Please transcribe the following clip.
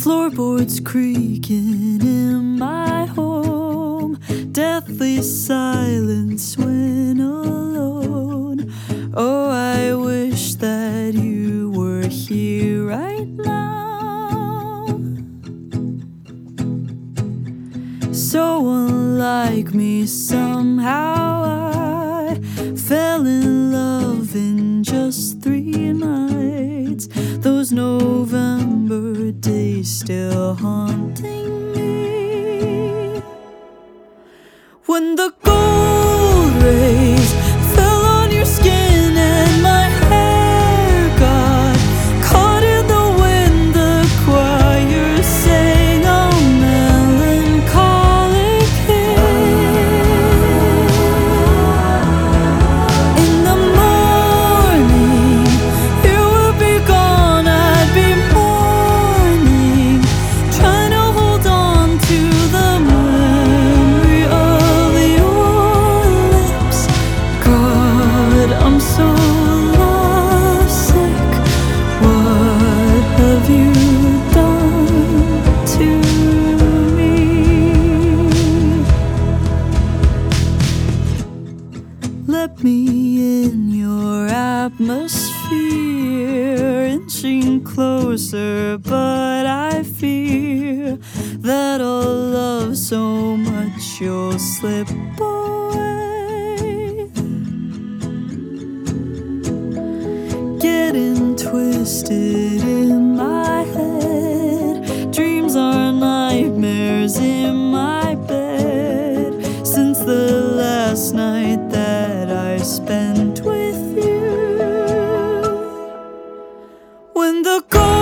Floorboards creaking in my home, deathly silence when alone. Oh, I wish that you were here right now. So unlike me, somehow I fell in love in just 3 nights. Those November days still haunting me. When the gold rays fell on your skin and my hair got caught in the wind, the choir sang a melancholic hymn. In the morning you would be gone, I'd be mourning, trying to hold on to the memory of your lips. God, I'm so lovesick. What have you done to me? Let me in your atmosphere, inching closer, but I fear that I'll love so much you'll slip away. Getting twisted in my head, dreams are nightmares in my bed. Since the last night that I spent with you, when the